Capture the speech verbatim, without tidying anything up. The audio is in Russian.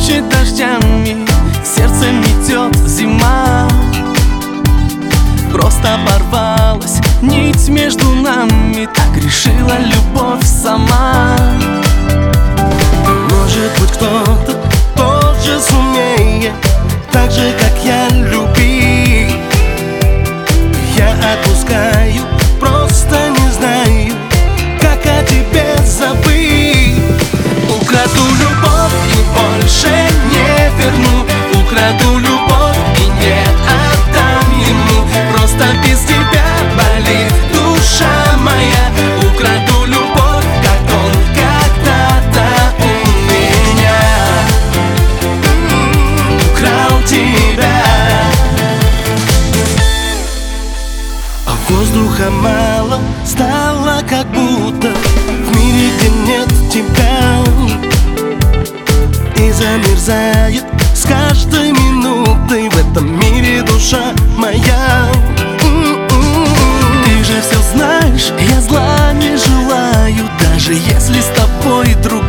ночи дождями, сердце метет зима. Просто порвалась нить между нами, так решила любовь сама. Может быть, кто-то тоже сумеет так же, как я, любить. Я отпускаю, просто не знаю, как о тебе забыть. Украду любовь и больше не верну. Украду любовь и не отдам ему. Просто без тебя болит душа моя. Украду любовь, как он когда-то у меня украл тебя. А воздуха мало, стало как будто в мире, где нет тебя. И замерзает с каждой минутой в этом мире душа моя. Ты же все знаешь, я зла не желаю, даже если с тобой друг.